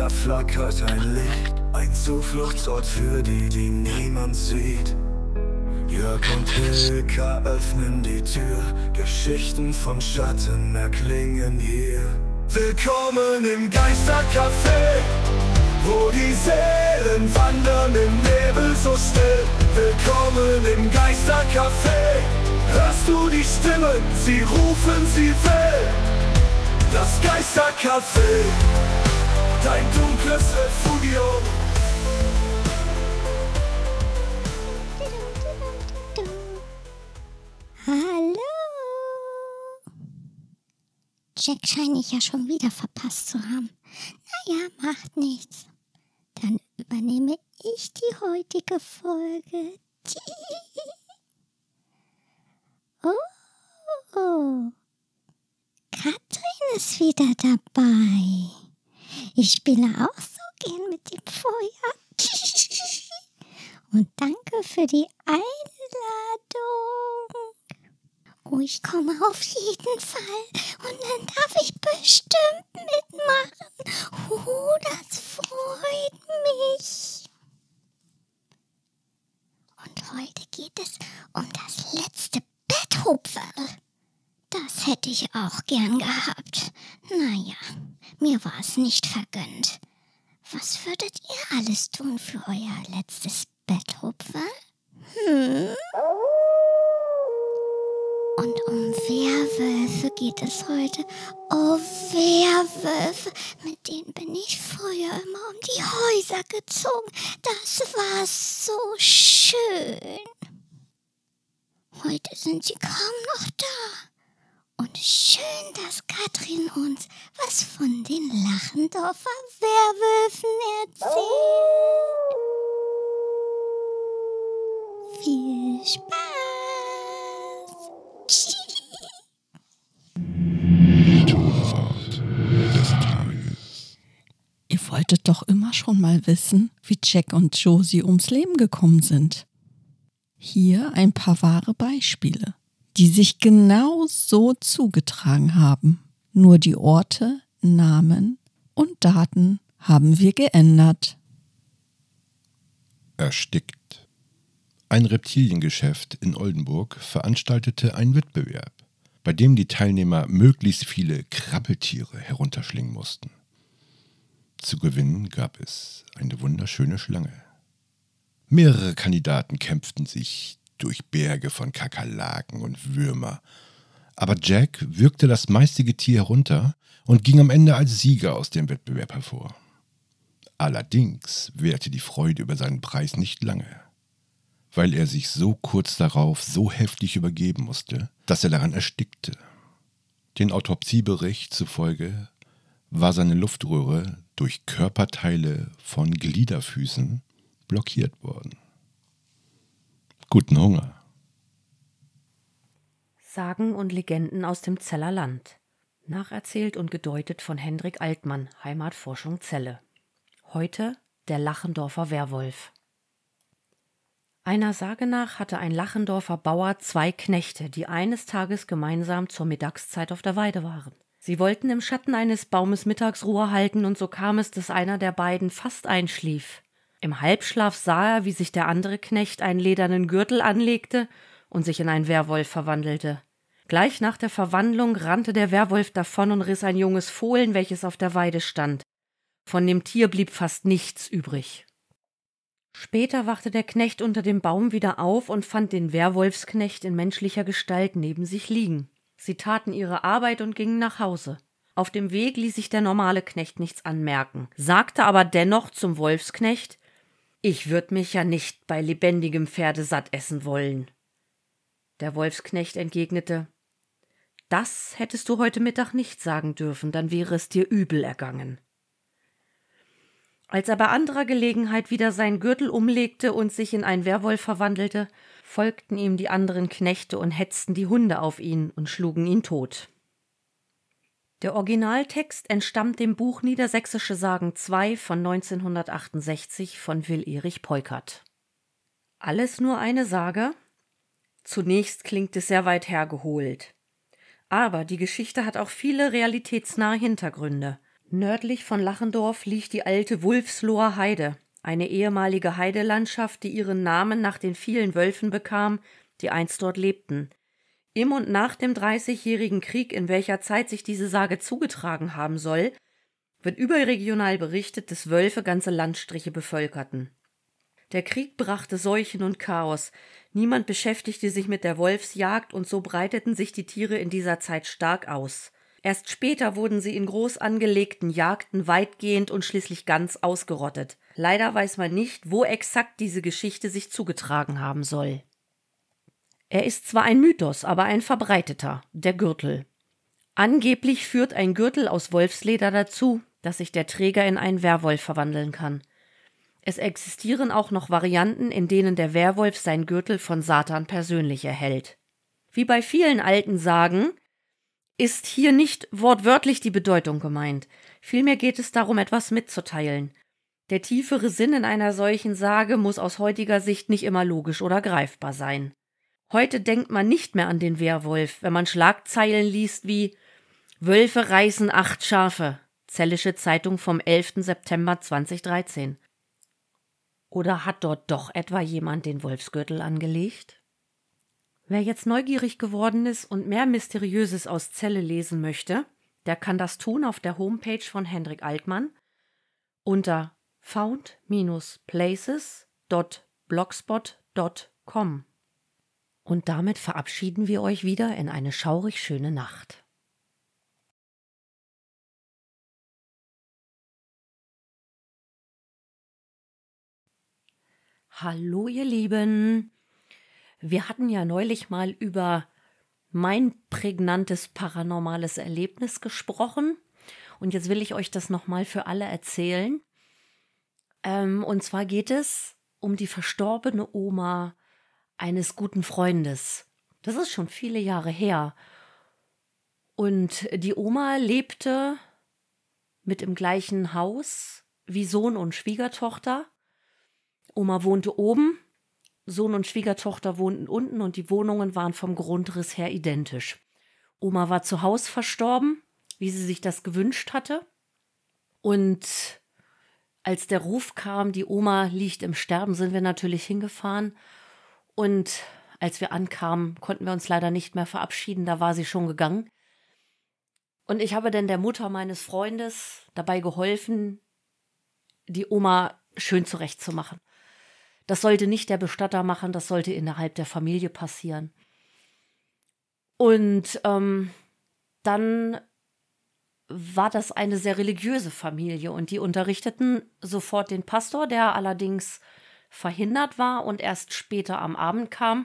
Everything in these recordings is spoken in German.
Da flackert ein Licht, ein Zufluchtsort für die, die niemand sieht. Jörg und Hilka öffnen die Tür, Geschichten von Schatten erklingen hier. Willkommen im Geistercafé, wo die Seelen wandern im Nebel so still. Willkommen im Geistercafé, hörst du die Stimmen, sie rufen, sie will. Das Geistercafé, dein dunkles Refugium. Hallo. Jack scheine ich ja schon wieder verpasst zu haben. Naja, macht nichts. Dann übernehme ich die heutige Folge. Oh, Katrin ist wieder dabei. Ich spiele auch so gern mit dem Feuer. Und danke für die Einladung. Oh, ich komme auf jeden Fall und dann darf ich bestimmt mitmachen. Das freut mich. Und heute geht es um das letzte Betthupferl. Das hätte ich auch gern gehabt. Naja, mir war es nicht vergönnt. Was würdet ihr alles tun für euer letztes Betthupferl? Und um Werwölfe geht es heute. Oh, Werwölfe, mit denen bin ich früher immer um die Häuser gezogen. Das war so schön. Heute sind sie kaum noch da. Und schön, dass Katrin uns was von den Lachendorfer Werwölfen erzählt. Viel Spaß! Ihr wolltet doch immer schon mal wissen, wie Jack und Josie ums Leben gekommen sind. Hier ein paar wahre Beispiele, die sich genau so zugetragen haben. Nur die Orte, Namen und Daten haben wir geändert. Erstickt. Ein Reptiliengeschäft in Oldenburg veranstaltete einen Wettbewerb, bei dem die Teilnehmer möglichst viele Krabbeltiere herunterschlingen mussten. Zu gewinnen gab es eine wunderschöne Schlange. Mehrere Kandidaten kämpften sich durch Berge von Kakerlaken und Würmer, aber Jack würgte das meiste Getier herunter und ging am Ende als Sieger aus dem Wettbewerb hervor. Allerdings währte die Freude über seinen Preis nicht lange, weil er sich so kurz darauf so heftig übergeben musste, dass er daran erstickte. Den Autopsiebericht zufolge war seine Luftröhre durch Körperteile von Gliederfüßen blockiert worden. Guten Hunger. Sagen und Legenden aus dem Zeller Land. Nacherzählt und gedeutet von Hendrik Altmann, Heimatforschung Celle. Heute der Lachendorfer Werwolf. Einer Sage nach hatte ein Lachendorfer Bauer 2 Knechte, die eines Tages gemeinsam zur Mittagszeit auf der Weide waren. Sie wollten im Schatten eines Baumes Mittagsruhe halten und so kam es, dass einer der beiden fast einschlief. Im Halbschlaf sah er, wie sich der andere Knecht einen ledernen Gürtel anlegte und sich in einen Werwolf verwandelte. Gleich nach der Verwandlung rannte der Werwolf davon und riss ein junges Fohlen, welches auf der Weide stand. Von dem Tier blieb fast nichts übrig. Später wachte der Knecht unter dem Baum wieder auf und fand den Werwolfsknecht in menschlicher Gestalt neben sich liegen. Sie taten ihre Arbeit und gingen nach Hause. Auf dem Weg ließ sich der normale Knecht nichts anmerken, sagte aber dennoch zum Wolfsknecht: »Ich würd mich ja nicht bei lebendigem Pferde satt essen wollen.« Der Wolfsknecht entgegnete: »Das hättest du heute Mittag nicht sagen dürfen, dann wäre es dir übel ergangen.« Als er bei anderer Gelegenheit wieder seinen Gürtel umlegte und sich in einen Werwolf verwandelte, folgten ihm die anderen Knechte und hetzten die Hunde auf ihn und schlugen ihn tot. Der Originaltext entstammt dem Buch Niedersächsische Sagen 2 von 1968 von Will-Erich Peukert. Alles nur eine Sage? Zunächst klingt es sehr weit hergeholt. Aber die Geschichte hat auch viele realitätsnahe Hintergründe. Nördlich von Lachendorf liegt die alte Wulfsloher Heide, eine ehemalige Heidelandschaft, die ihren Namen nach den vielen Wölfen bekam, die einst dort lebten. Im und nach dem 30-jährigen Krieg, in welcher Zeit sich diese Sage zugetragen haben soll, wird überregional berichtet, dass Wölfe ganze Landstriche bevölkerten. Der Krieg brachte Seuchen und Chaos. Niemand beschäftigte sich mit der Wolfsjagd und so breiteten sich die Tiere in dieser Zeit stark aus. Erst später wurden sie in groß angelegten Jagden weitgehend und schließlich ganz ausgerottet. Leider weiß man nicht, wo exakt diese Geschichte sich zugetragen haben soll. Er ist zwar ein Mythos, aber ein verbreiteter, der Gürtel. Angeblich führt ein Gürtel aus Wolfsleder dazu, dass sich der Träger in einen Werwolf verwandeln kann. Es existieren auch noch Varianten, in denen der Werwolf seinen Gürtel von Satan persönlich erhält. Wie bei vielen alten Sagen ist hier nicht wortwörtlich die Bedeutung gemeint. Vielmehr geht es darum, etwas mitzuteilen. Der tiefere Sinn in einer solchen Sage muss aus heutiger Sicht nicht immer logisch oder greifbar sein. Heute denkt man nicht mehr an den Werwolf, wenn man Schlagzeilen liest wie »Wölfe reißen 8 Schafe«, Zellische Zeitung vom 11. September 2013. Oder hat dort doch etwa jemand den Wolfsgürtel angelegt? Wer jetzt neugierig geworden ist und mehr Mysteriöses aus Celle lesen möchte, der kann das tun auf der Homepage von Hendrik Altmann unter found-places.blogspot.com. Und damit verabschieden wir euch wieder in eine schaurig schöne Nacht. Hallo ihr Lieben! Wir hatten ja neulich mal über mein prägnantes paranormales Erlebnis gesprochen und jetzt will ich euch das nochmal für alle erzählen. Und zwar geht es um die verstorbene Oma eines guten Freundes. Das ist schon viele Jahre her. Und die Oma lebte mit im gleichen Haus wie Sohn und Schwiegertochter. Oma wohnte oben. Sohn und Schwiegertochter wohnten unten und die Wohnungen waren vom Grundriss her identisch. Oma war zu Hause verstorben, wie sie sich das gewünscht hatte. Und als der Ruf kam, die Oma liegt im Sterben, sind wir natürlich hingefahren. Und als wir ankamen, konnten wir uns leider nicht mehr verabschieden, da war sie schon gegangen. Und ich habe dann der Mutter meines Freundes dabei geholfen, die Oma schön zurechtzumachen. Das sollte nicht der Bestatter machen, das sollte innerhalb der Familie passieren. Und dann war das eine sehr religiöse Familie und die unterrichteten sofort den Pastor, der allerdings verhindert war und erst später am Abend kam.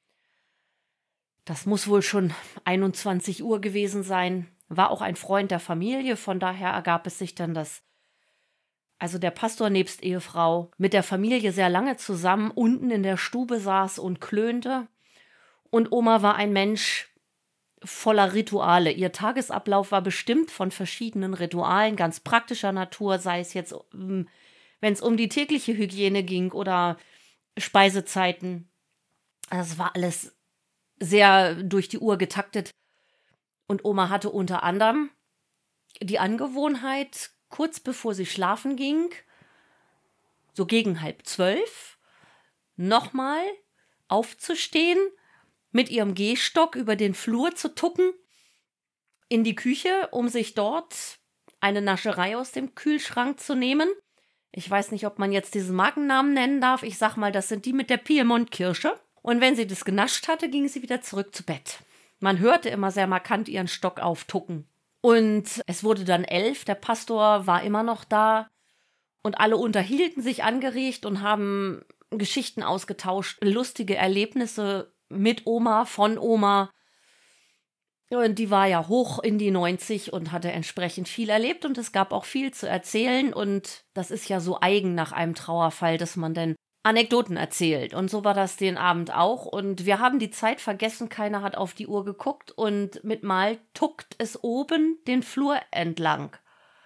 Das muss wohl schon 21 Uhr gewesen sein, war auch ein Freund der Familie, von daher ergab es sich dann also der Pastor nebst Ehefrau mit der Familie sehr lange zusammen unten in der Stube saß und klönte. Und Oma war ein Mensch voller Rituale. Ihr Tagesablauf war bestimmt von verschiedenen Ritualen ganz praktischer Natur, sei es jetzt, wenn es um die tägliche Hygiene ging oder Speisezeiten. Das war alles sehr durch die Uhr getaktet. Und Oma hatte unter anderem die Angewohnheit, kurz bevor sie schlafen ging, so gegen 11:30, nochmal aufzustehen, mit ihrem Gehstock über den Flur zu tucken, in die Küche, um sich dort eine Nascherei aus dem Kühlschrank zu nehmen. Ich weiß nicht, ob man jetzt diesen Markennamen nennen darf. Ich sag mal, das sind die mit der Piemont-Kirsche. Und wenn sie das genascht hatte, ging sie wieder zurück zu Bett. Man hörte immer sehr markant ihren Stock auftucken. Und es wurde dann 11, der Pastor war immer noch da und alle unterhielten sich angeregt und haben Geschichten ausgetauscht, lustige Erlebnisse mit Oma, von Oma. Und die war ja hoch in die 90 und hatte entsprechend viel erlebt und es gab auch viel zu erzählen und das ist ja so eigen nach einem Trauerfall, dass man dann Anekdoten erzählt. Und so war das den Abend auch. Und wir haben die Zeit vergessen, keiner hat auf die Uhr geguckt. Und mit Mal tuckt es oben den Flur entlang.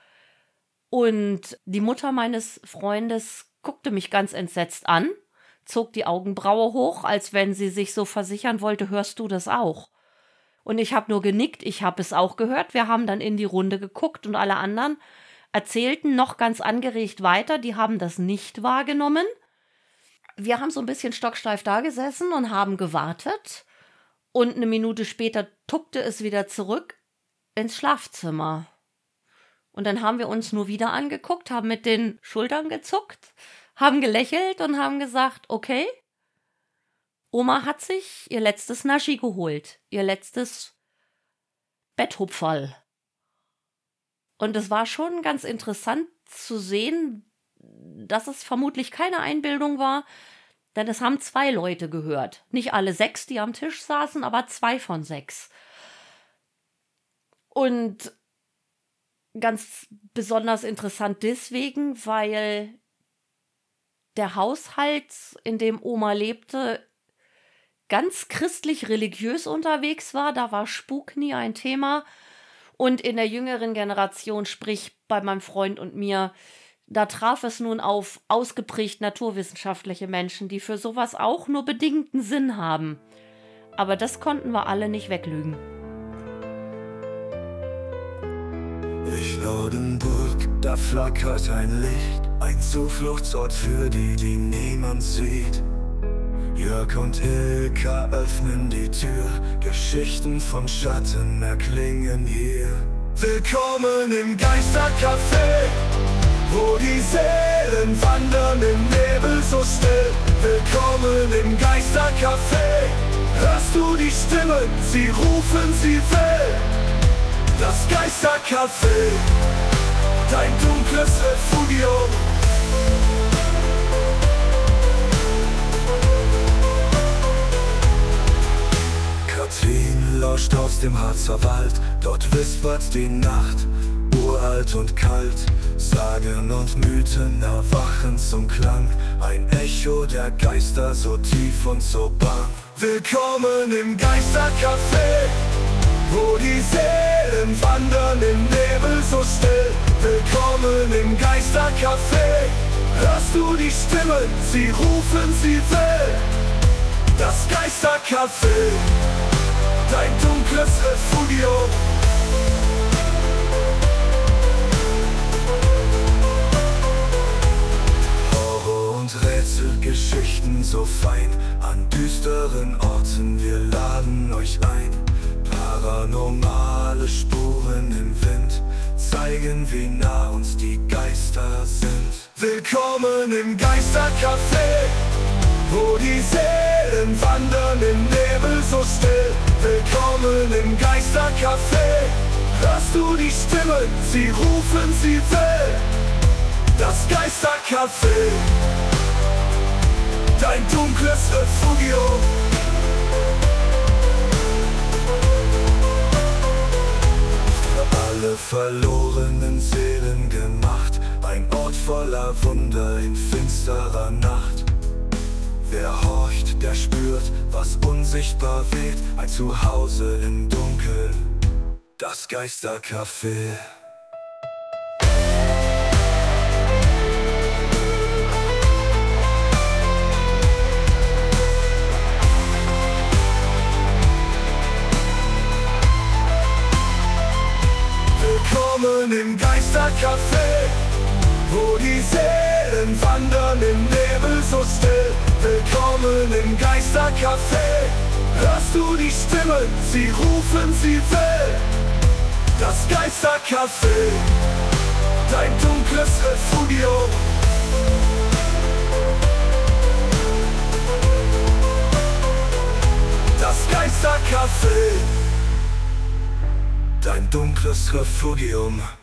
Und die Mutter meines Freundes guckte mich ganz entsetzt an, zog die Augenbraue hoch, als wenn sie sich so versichern wollte, hörst du das auch? Und ich habe nur genickt, ich habe es auch gehört. Wir haben dann in die Runde geguckt und alle anderen erzählten noch ganz angeregt weiter, die haben das nicht wahrgenommen. Wir haben so ein bisschen stocksteif da gesessen und haben gewartet. Und eine Minute später tuckte es wieder zurück ins Schlafzimmer. Und dann haben wir uns nur wieder angeguckt, haben mit den Schultern gezuckt, haben gelächelt und haben gesagt, okay, Oma hat sich ihr letztes Naschi geholt, ihr letztes Betthupferl. Und es war schon ganz interessant zu sehen, dass es vermutlich keine Einbildung war, denn es haben 2 Leute gehört. Nicht alle 6, die am Tisch saßen, aber 2 von 6. Und ganz besonders interessant deswegen, weil der Haushalt, in dem Oma lebte, ganz christlich-religiös unterwegs war. Da war Spuk nie ein Thema. Und in der jüngeren Generation, sprich bei meinem Freund und mir, da traf es nun auf ausgeprägt naturwissenschaftliche Menschen, die für sowas auch nur bedingten Sinn haben. Aber das konnten wir alle nicht weglügen. Laudenburg, da flackert ein Licht, ein Zufluchtsort für die, die niemand sieht. Jörg und Ilka öffnen die Tür, Geschichten von Schatten erklingen hier. Willkommen im Geistercafé, wo die Seelen wandern im Nebel so still. Willkommen im Geistercafé, hörst du die Stimmen, sie rufen, sie will. Das Geistercafé, dein dunkles Refugium. Katrin lauscht aus dem Harzer Wald, dort wispert die Nacht, uralt und kalt. Sagen und Mythen erwachen zum Klang, ein Echo der Geister so tief und so bang. Willkommen im Geistercafé, wo die Seelen wandern im Nebel so still. Willkommen im Geistercafé, hörst du die Stimmen, sie rufen, sie will. Das Geistercafé, dein dunkles Refugium. Horror und Rätselgeschichten so fein, an düsteren Orten, wir laden euch ein. Paranormale Spuren im Wind zeigen, wie nah uns die Geister sind. Willkommen im Geistercafé, wo die Seelen wandern im Nebel so still. Willkommen im Geistercafé, hörst du die Stimmen, sie rufen, sie will. Das Geistercafé, dein dunkles Refugium. Alle verlorenen Seelen gemacht, ein Ort voller Wunder in finsterer Nacht. Wer horcht, der spürt, was unsichtbar weht, ein Zuhause im Dunkeln, das Geistercafé. Willkommen im Geistercafé, wo die Seelen wandern im Nebel so still. Willkommen im Geistercafé, hörst du die Stimmen, sie rufen, sie will. Das Geistercafé, dein dunkles Refugium. Das Geistercafé, dein dunkles Refugium.